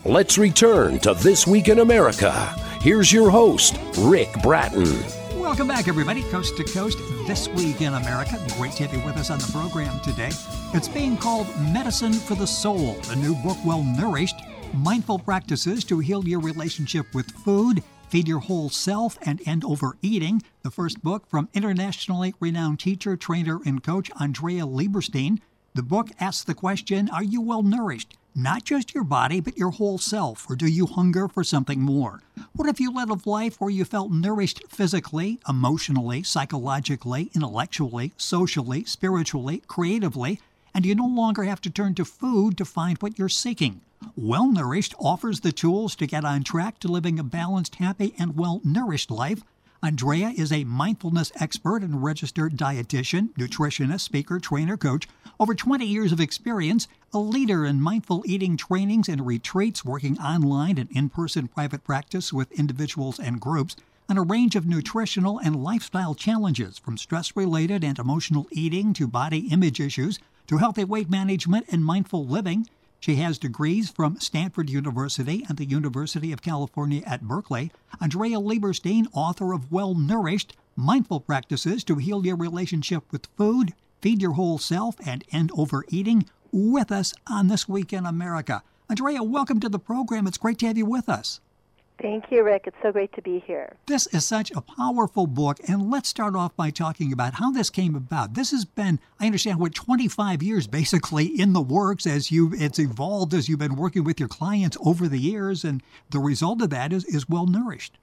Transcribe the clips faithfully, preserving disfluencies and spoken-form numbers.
Let's return to This Week in America. Here's your host, Rick Bratton. Welcome back, everybody, coast to coast, This Week in America. Great to have you with us on the program today. It's being called Medicine for the Soul, the new book, Well Nourished, Mindful Practices to Heal Your Relationship with Food, Feed Your Whole Self, and End Overeating. The first book from internationally renowned teacher, trainer, and coach Andrea Lieberstein. The book asks the question, are you well nourished? Not just your body, but your whole self, or do you hunger for something more? What if you led a life where you felt nourished physically, emotionally, psychologically, intellectually, socially, spiritually, creatively, and you no longer have to turn to food to find what you're seeking? Well Nourished offers the tools to get on track to living a balanced, happy, and well-nourished life. Andrea is a mindfulness expert and registered dietitian, nutritionist, speaker, trainer, coach, over twenty years of experience, a leader in mindful eating trainings and retreats, working online and in-person private practice with individuals and groups on a range of nutritional and lifestyle challenges, from stress-related and emotional eating to body image issues to healthy weight management and mindful living. She has degrees from Stanford University and the University of California at Berkeley. Andrea Lieberstein, author of Well Nourished, Mindful Practices to Heal Your Relationship with Food, Feed Your Whole Self, and End Overeating, with us on This Week in America. Andrea, welcome to the program. It's great to have you with us. Thank you, Rick. It's so great to be here. This is such a powerful book, and let's start off by talking about how this came about. This has been, I understand, what, twenty-five years basically in the works as you it's evolved as you've been working with your clients over the years, and the result of that is, is Well Nourished.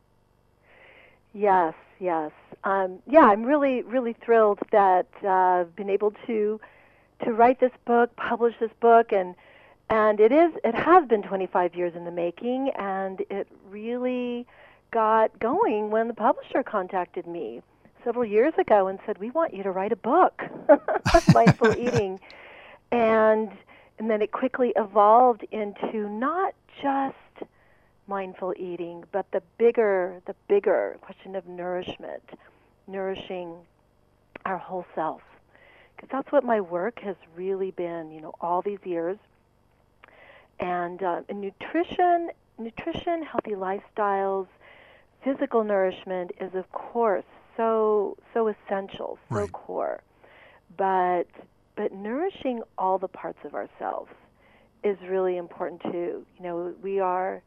Yes, yes. Um, yeah, I'm really, really thrilled that uh, I've been able to to write this book, publish this book, and And it is. It has been twenty-five years in the making, and it really got going when the publisher contacted me several years ago and said, "We want you to write a book, Mindful Eating," and and then it quickly evolved into not just mindful eating, but the bigger, the bigger question of nourishment, nourishing our whole self, because that's what my work has really been. You know, all these years. And, uh, and nutrition, nutrition, healthy lifestyles, physical nourishment is, of course, so so essential, so right. core. But but nourishing all the parts of ourselves is really important too. You know, we are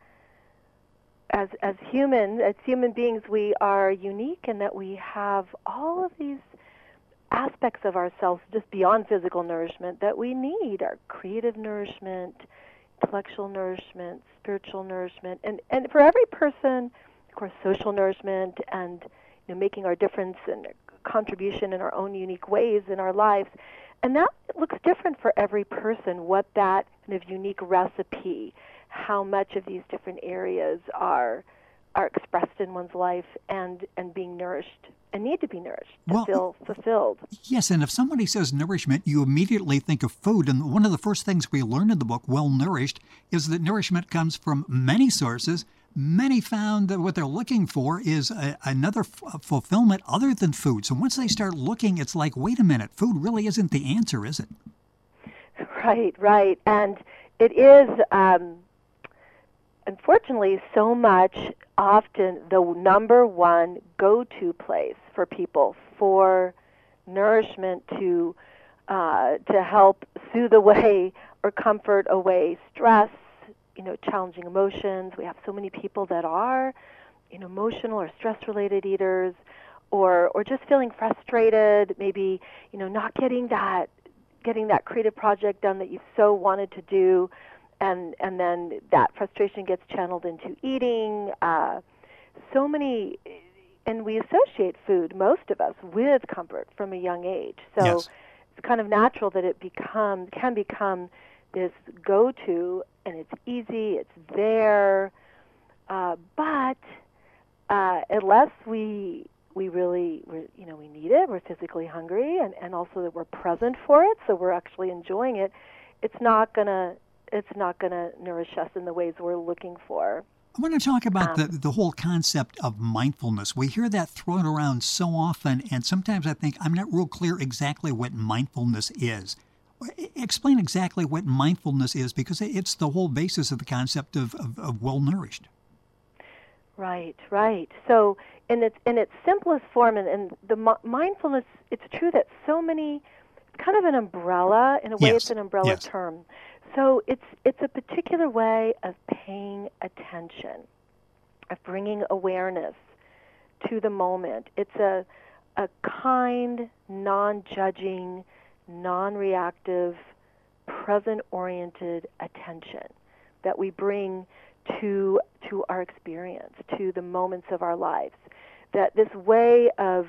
as as human as human beings, we are unique in that we have all of these aspects of ourselves just beyond physical nourishment that we need: our creative nourishment, intellectual nourishment, spiritual nourishment, and, and for every person, of course, social nourishment and you know, making our difference and contribution in our own unique ways in our lives. And that looks different for every person, what that kind of unique recipe, how much of these different areas are are expressed in one's life and, and being nourished and need to be nourished to well, feel fulfilled. Yes, and if somebody says nourishment, you immediately think of food. And one of the first things we learn in the book, Well Nourished, is that nourishment comes from many sources. Many found that what they're looking for is a, another f- fulfillment other than food. So once they start looking, it's like, wait a minute, food really isn't the answer, is it? Right, right. And it is, um, unfortunately, so much often the number one go-to place for people for nourishment to uh, to help soothe away or comfort away stress, you know, challenging emotions. We have so many people that are, you know, emotional or stress-related eaters, or or just feeling frustrated, maybe, you know, not getting that getting that creative project done that you've so wanted to do, and and then that frustration gets channeled into eating. Uh, so many, and we associate food, most of us, with comfort from a young age. So yes. It's kind of natural that it become can become this go-to, and it's easy, it's there, uh, but uh, unless we we really, we're, you know, we need it, we're physically hungry, and, and also that we're present for it, so we're actually enjoying it, it's not gonna it's not gonna nourish us in the ways we're looking for. I want to talk about Um, the, the whole concept of mindfulness. We hear that thrown around so often, and sometimes I think I'm not real clear exactly what mindfulness is. Explain exactly what mindfulness is, because it's the whole basis of the concept of, of, of well-nourished. Right, right. So in its in its simplest form, and, and the mi- mindfulness, it's true that so many, kind of an umbrella, in a way Yes. it's an umbrella Yes. term. So it's it's a particular way of paying attention, of bringing awareness to the moment. It's a a kind, non-judging, non-reactive, present-oriented attention that we bring to to our experience, to the moments of our lives. That this way of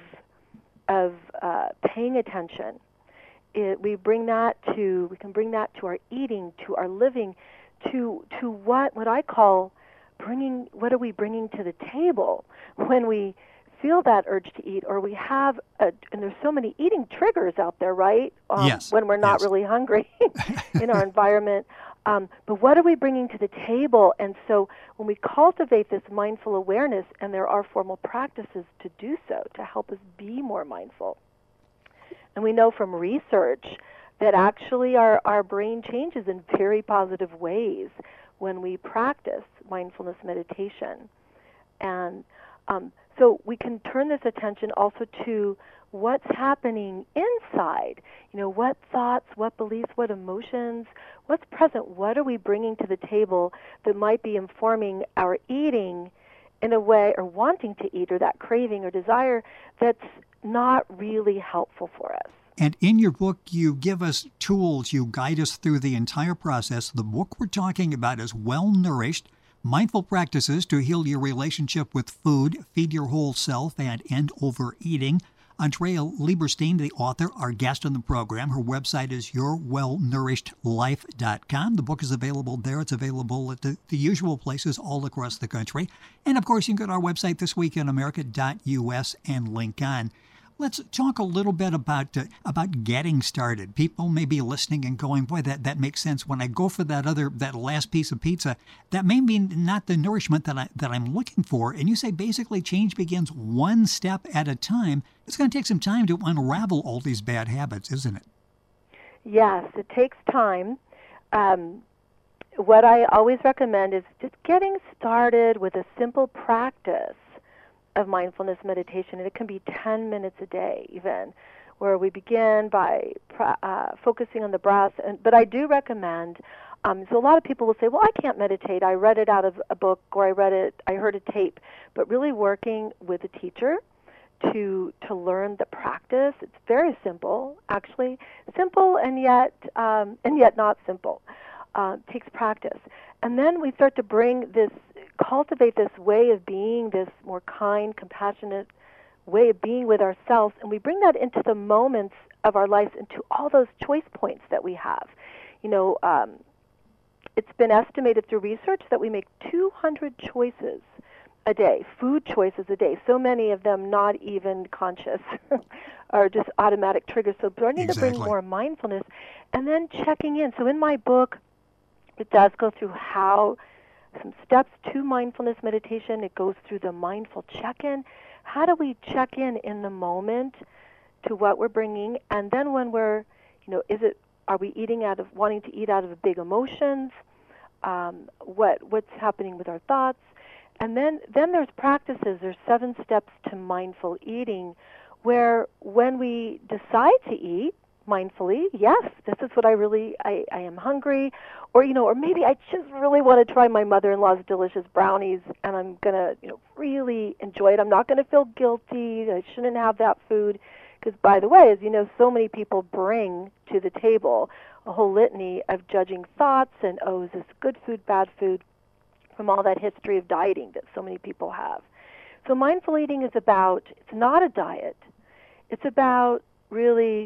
of uh, paying attention, it, we bring that to we can bring that to our eating, to our living, to to what what I call bringing. What are we bringing to the table when we feel that urge to eat, or we have a, and there's so many eating triggers out there, right? Um, Yes. When we're not Yes. really hungry in our environment. Um, but what are we bringing to the table? And so when we cultivate this mindful awareness, and there are formal practices to do so, to help us be more mindful. And we know from research that actually our, our brain changes in very positive ways when we practice mindfulness meditation. And um, so we can turn this attention also to what's happening inside. You know, what thoughts, what beliefs, what emotions, what's present, what are we bringing to the table that might be informing our eating in a way, or wanting to eat, or that craving or desire that's not really helpful for us. And in your book, you give us tools, you guide us through the entire process. The book we're talking about is Well Nourished, Mindful Practices to Heal Your Relationship with Food, Feed Your Whole Self, and End Overeating. Andrea Lieberstein, the author, our guest on the program. Her website is your well nourished life dot com. The book is available there. It's available at the, the usual places all across the country. And, of course, you can go to our website, this week in america dot u s, and link on. Let's talk a little bit about uh, about getting started. People may be listening and going, boy, that, that makes sense. When I go for that other, that last piece of pizza, that may be not the nourishment that, I, that I'm looking for. And you say basically change begins one step at a time. It's going to take some time to unravel all these bad habits, isn't it? Yes, it takes time. Um, what I always recommend is just getting started with a simple practice of mindfulness meditation, and it can be ten minutes a day even, where we begin by uh, focusing on the breath. And, but I do recommend, um, so a lot of people will say, well, I can't meditate. I read it out of a book, or I read it, I heard a tape. But really working with a teacher to to learn the practice. It's very simple, actually. Simple and yet um, and yet not simple. Uh, it takes practice. And then we start to bring this, cultivate this way of being, this more kind, compassionate way of being with ourselves, and we bring that into the moments of our lives, into all those choice points that we have. You know, um, it's been estimated through research that we make two hundred choices a day, food choices a day, so many of them not even conscious, are just automatic triggers. So learning Exactly. to bring more mindfulness, and then checking in. So in my book, it does go through how, some steps to mindfulness meditation. It goes through the mindful check-in. How do we check in in the moment to what we're bringing? And then when we're, you know, is it, are we eating out of, wanting to eat out of big emotions? Um, what what's happening with our thoughts? And then, then there's practices. There's seven steps to mindful eating, where when we decide to eat mindfully, yes, this is what I really, I, I am hungry, or, you know, or maybe I just really want to try my mother-in-law's delicious brownies, and I'm going to, you know, really enjoy it. I'm not going to feel guilty. I shouldn't have that food. Because, by the way, as you know, so many people bring to the table a whole litany of judging thoughts and, oh, is this good food, bad food, from all that history of dieting that so many people have. So mindful eating is about, it's not a diet. It's about really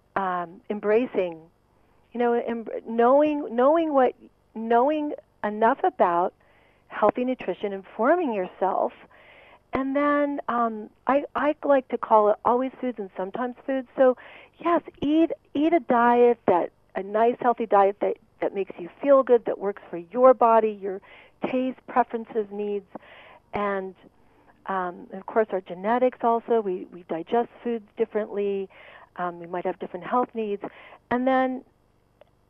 um, embracing, you know, em- knowing knowing what, knowing enough about healthy nutrition, informing yourself, and then um, I, I like to call it always foods and sometimes foods. So yes, eat eat a diet, that a nice healthy diet that, that makes you feel good, that works for your body, your taste, preferences, needs, and um, of course our genetics also. We, we digest foods differently. Um, we might have different health needs. And then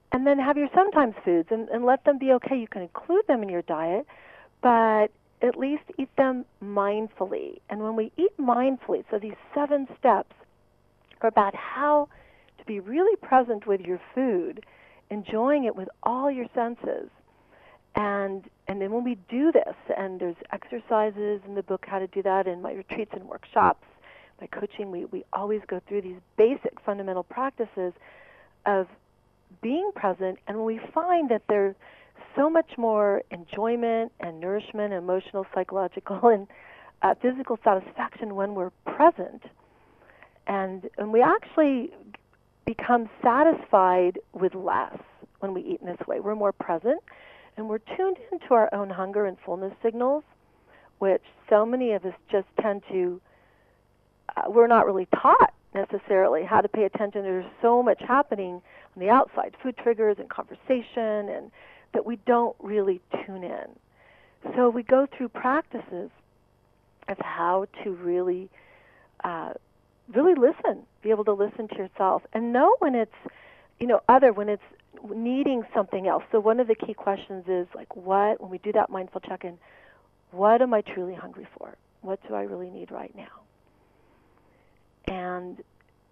and then have your sometimes foods and, and let them be okay. You can include them in your diet, but at least eat them mindfully. And when we eat mindfully, so these seven steps are about how to be really present with your food, enjoying it with all your senses. And and then when we do this, and there's exercises in the book how to do that, in my retreats and workshops, my coaching, we, we always go through these basic fundamental practices of being present. And when we find that there's so much more enjoyment and nourishment, emotional, psychological, and uh, physical satisfaction when we're present, and and we actually become satisfied with less when we eat in this way. We're more present, and we're tuned into our own hunger and fullness signals, which so many of us just tend to, uh, we're not really taught necessarily how to pay attention. There's so much happening on the outside, food triggers and conversation, and that we don't really tune in. So we go through practices of how to really, uh, really listen, be able to listen to yourself, and know when it's, you know, other, when it's needing something else. So one of the key questions is, like, what, when we do that mindful check-in, what am I truly hungry for? What do I really need right now? And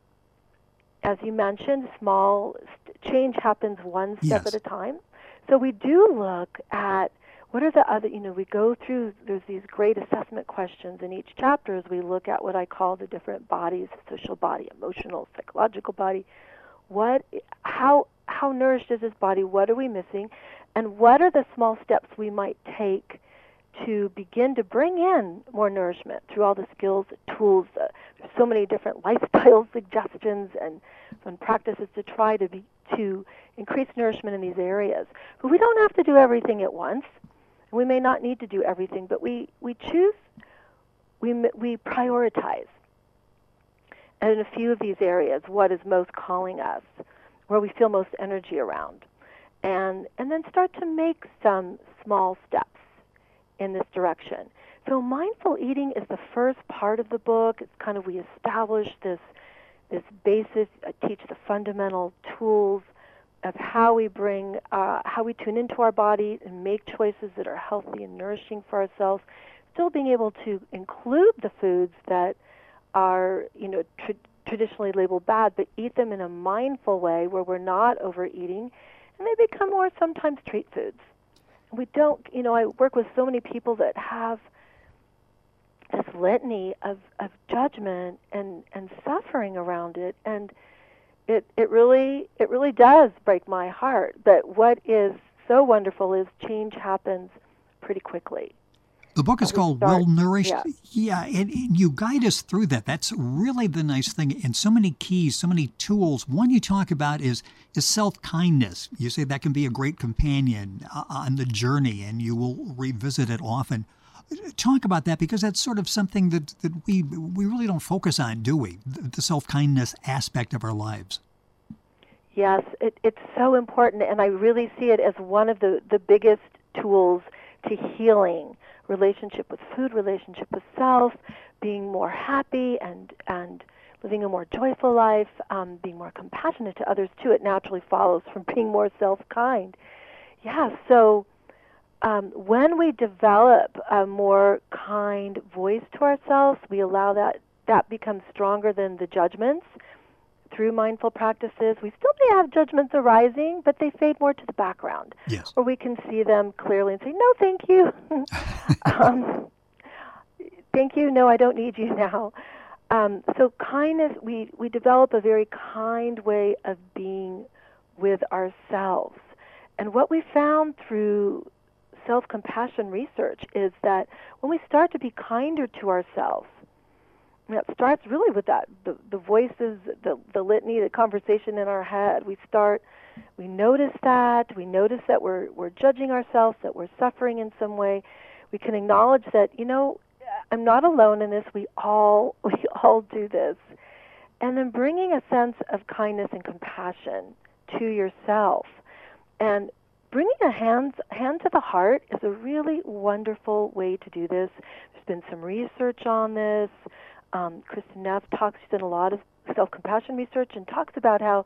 as you mentioned, small st- change happens one step Yes. at a time. So we do look at what are the other, you know, we go through, there's these great assessment questions in each chapter as we look at what I call the different bodies, social body, emotional, psychological body. What, how, how nourished is this body? What are we missing? And what are the small steps we might take to begin to bring in more nourishment through all the skills, the tools? Uh, there's so many different lifestyle suggestions and and practices to try to be to increase nourishment in these areas. But we don't have to do everything at once. We may not need to do everything, but we, we choose, we we prioritize. And in a few of these areas, what is most calling us, where we feel most energy around, and and then start to make some small steps in this direction. So mindful eating is the first part of the book. It's kind of, we establish this this basis, uh, teach the fundamental tools of how we bring, uh, how we tune into our body and make choices that are healthy and nourishing for ourselves, still being able to include the foods that are, you know, tra- traditionally labeled bad, but eat them in a mindful way where we're not overeating, and they become more sometimes treat foods. We don't, you know, I work with so many people that have this litany of, of judgment and, and suffering around it, and it it really it really does break my heart. But what is so wonderful is change happens pretty quickly. The book is We called start- Well Nourished. yeah. Yeah, and, and you guide us through that. That's really the nice thing. And so many keys, so many tools. One you talk about is is self-kindness. You say that can be a great companion uh, on the journey, and you will revisit it often. Talk about that, because that's sort of something that, that we we really don't focus on, do we? The, the self-kindness aspect of our lives. Yes, it, it's so important, and I really see it as one of the, the biggest tools to healing relationship with food, relationship with self, being more happy and and living a more joyful life, um, being more compassionate to others too. It naturally follows from being more self-kind. Yeah, so um, when we develop a more kind voice to ourselves, we allow that, that becomes stronger than the judgments through mindful practices. We still may have judgments arising, but they fade more to the background. Yes. Or we can see them clearly and say, no, thank you. um, thank you, no, I don't need you now. Um, so kindness, we, we develop a very kind way of being with ourselves. And what we found through self-compassion research is that when we start to be kinder to ourselves, and it starts really with that, the, the voices, the, the litany, the conversation in our head. We start, we notice that, we notice that we're we're judging ourselves, that we're suffering in some way. We can acknowledge that, you know, I'm not alone in this. We all we all do this. And then bringing a sense of kindness and compassion to yourself. And bringing a hand, hand to the heart is a really wonderful way to do this. There's been some research on this. Um, Kristen Neff talks, she's done a lot of self-compassion research and talks about how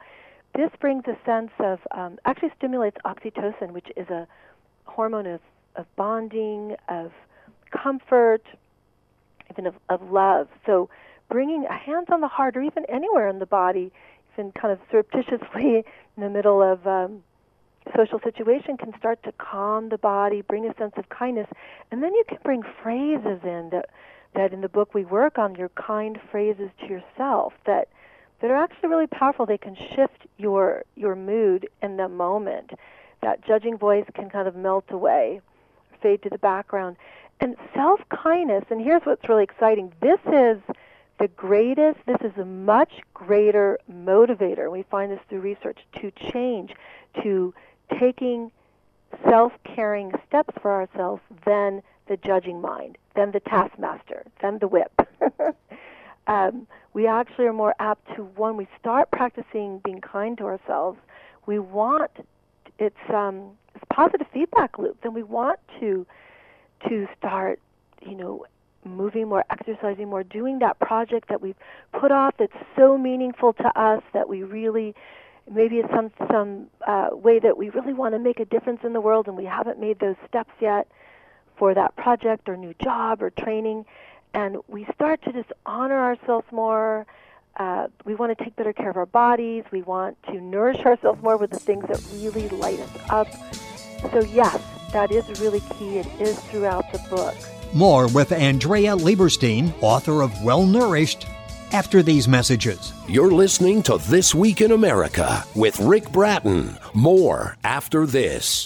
this brings a sense of, um, actually stimulates oxytocin, which is a hormone of, of bonding, of comfort, even of, of love. So bringing a hand on the heart, or even anywhere in the body, even kind of surreptitiously in the middle of um, social situation, can start to calm the body, bring a sense of kindness. And then you can bring phrases in that, that in the book we work on, your kind phrases to yourself that that are actually really powerful. They can shift your your mood in the moment. That judging voice can kind of melt away, fade to the background. And self-kindness, and here's what's really exciting, this is the greatest, this is a much greater motivator, we find this through research, to change, to taking self-caring steps for ourselves than the judging mind, than the taskmaster, than the whip. um, we actually are more apt to, when we start practicing being kind to ourselves, we want, it's, um, it's a positive feedback loop, then we want to to start, you know, moving more, exercising more, doing that project that we've put off that's so meaningful to us that we really, maybe it's some, some uh, way that we really want to make a difference in the world and we haven't made those steps yet for that project or new job or training. And we start to just honor ourselves more. Uh, we want to take better care of our bodies. We want to nourish ourselves more with the things that really light us up. So yes, that is really key. It is throughout the book. More with Andrea Lieberstein, author of Well Nourished, after these messages. You're listening to This Week in America with Rick Bratton. More after this.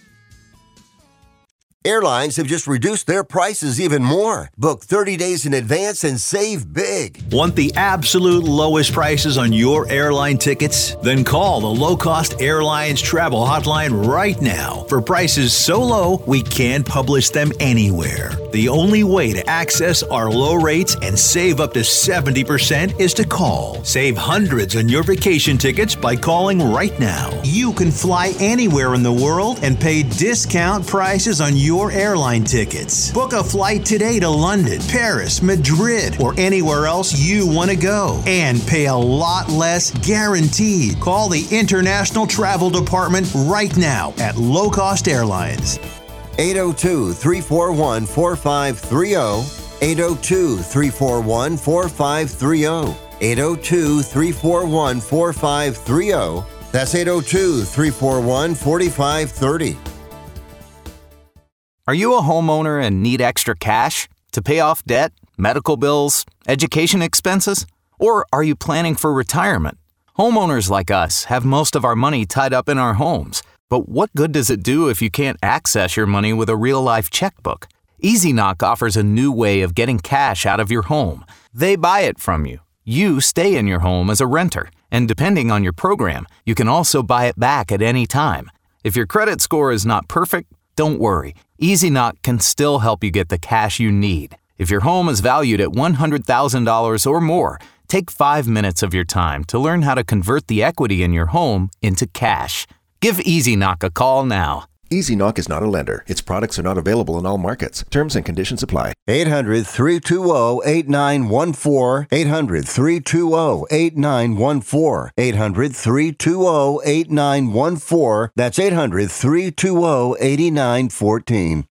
Airlines have just reduced their prices even more. Book thirty days in advance and save big. Want the absolute lowest prices on your airline tickets? Then call the Low Cost Airlines Travel Hotline right now for prices so low we can't publish them anywhere. The only way to access our low rates and save up to seventy percent is to call. Save hundreds on your vacation tickets by calling right now. You can fly anywhere in the world and pay discount prices on your airline tickets. Book a flight today to London, Paris, Madrid, or anywhere else you want to go and pay a lot less guaranteed. Call the International Travel Department right now at Low Cost Airlines. eight oh two, three four one, four five three oh, eight oh two, three four one, four five three oh, eight oh two, three four one, four five three oh. That's eight oh two, three four one, four five three oh. Are you a homeowner and need extra cash to pay off debt, medical bills, education expenses? Or are you planning for retirement? Homeowners like us have most of our money tied up in our homes. But what good does it do if you can't access your money with a real-life checkbook? EasyKnock offers a new way of getting cash out of your home. They buy it from you. You stay in your home as a renter. And depending on your program, you can also buy it back at any time. If your credit score is not perfect, don't worry. EasyKnock can still help you get the cash you need. If your home is valued at one hundred thousand dollars or more, take five minutes of your time to learn how to convert the equity in your home into cash. Give EasyKnock a call now. EasyKnock is not a lender. Its products are not available in all markets. Terms and conditions apply. eight hundred, three two zero, eight nine one four. eight hundred, three two zero, eight nine one four. eight hundred, three two zero, eight nine one four. That's eight hundred, three two zero, eight nine one four.